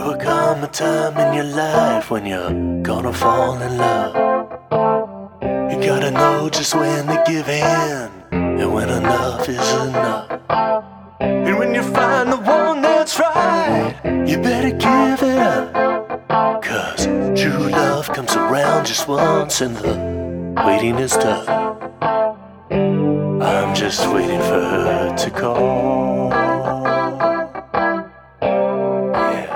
There will come a time in your life when you're gonna fall in love. You gotta know just when to give in and when enough is enough. And when you find the one that's right, you better give it up. 'Cause true love comes around just once and the waiting is tough. I'm just waiting for her to call. Yeah.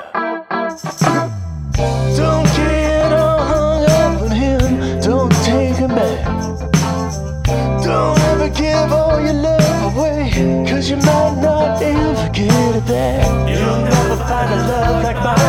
Don't get all hung up on him, don't take him back. Don't ever give all your love away, 'cause you might not ever get it back. You'll never find a love like mine.